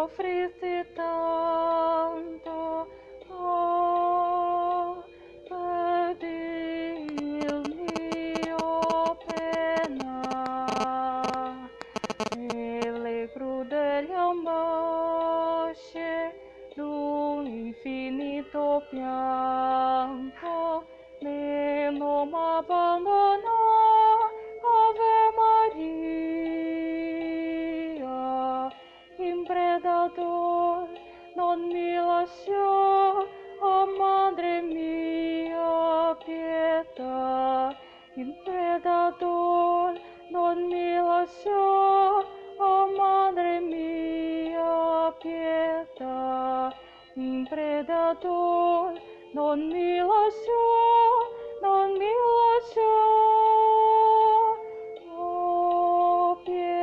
soffriste tanto, oh, per il mio pena, nelle crudeli ambasce d'un infinito pianto, me non m'abbandonò, Ave Maria, in preda d'or non mi lasciò, oh Madre mia, pietà, in preda d'or non mi lasciò, oh Madre mia, pietà, in preda d'or non mi lasciò, non mi lasciò. Oh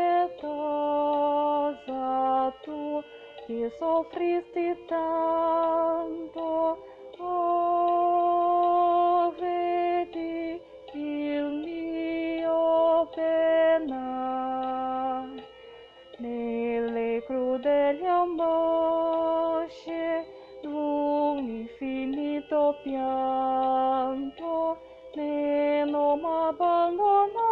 pietosa tu, che soffristi tanto, oh vedi il mio pena, nelle crudeli ambasce d'un infinito pianto, me non m'abbandonò,